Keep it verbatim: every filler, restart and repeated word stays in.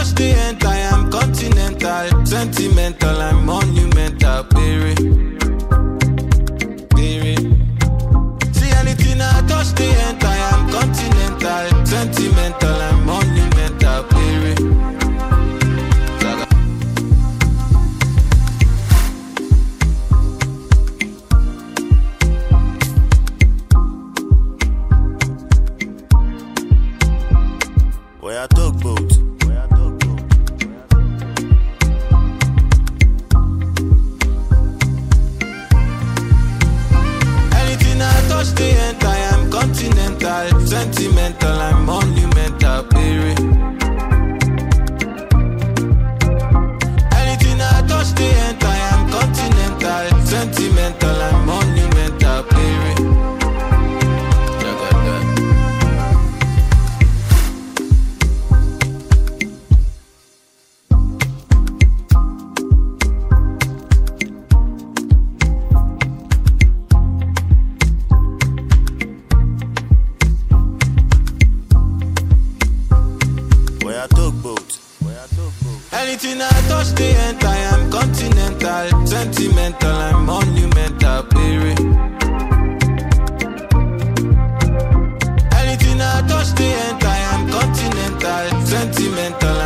touch the end, I am continental, sentimental, I'm monumental, baby. Baby. See anything I touch the end, I am continental, sentimental, I'm monumental, baby. Where I talk boat. Where I talk boat. Anything I touch the end, I am continental, sentimental, I'm monumental, baby. Anything I touch the end, I am continental, sentimental, I'm monumental, baby. Look at that. Where I talk boat. Where I talk boat. Anything I touch the end, I am continental, sentimental, I'm monumental, baby. Anything I touch the end, I am continental, sentimental,